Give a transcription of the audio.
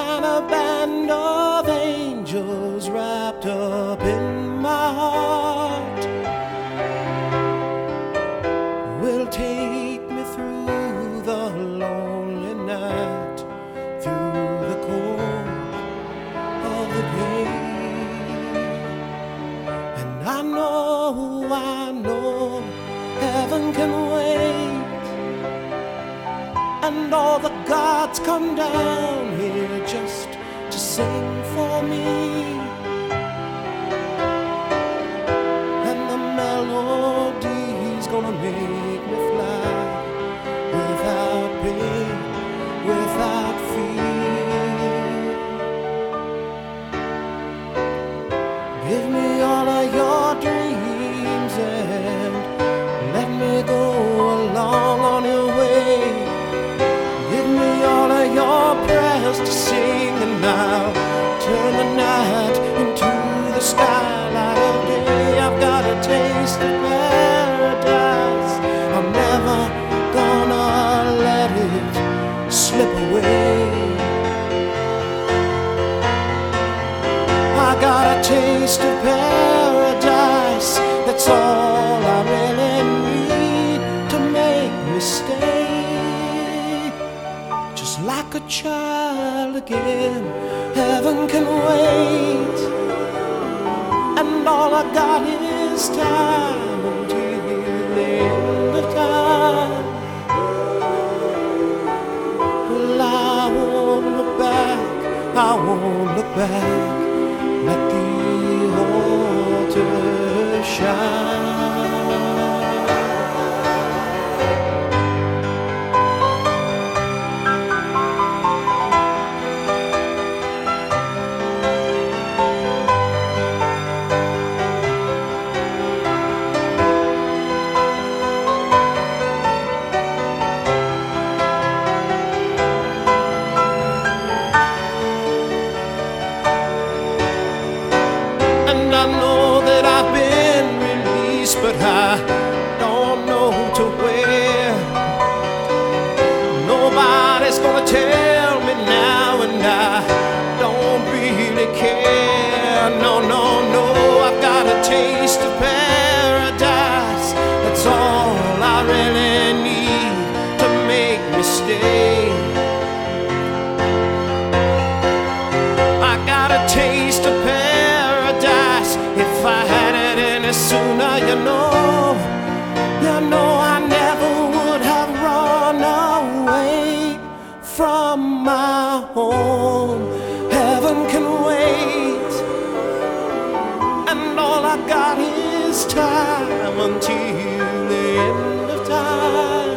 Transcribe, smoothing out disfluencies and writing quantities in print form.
and a band of angels wrapped up in my heart will take me through the lonely night, through the cold of the day. And I know heaven can wait, and all the gods come down here just to sing for me. And the melody's gonna make me fly without pain, without fear. Give me all of your dreams and let me go along on your way. Give me all of your prayers to sing, and I'll turn the night into the skylight of day. I've got a taste of paradise, I'm never gonna let it slip away. I got a taste of paradise, that's all I really need to make me stay. Just like a child again, heaven can wait, and all I got is time until the end of time. Well, I won't look back, I won't look back. Let the altar shine. And I know that I've been released, but I don't know to where. Nobody's gonna tell me now, and I don't really care. No, no, no, I've got a taste of paradise, that's all I really need to make me stay. I got a taste of paradise, if I had it any sooner, you know I never would have run away from my home. Heaven can wait, and all I got is time until the end of time.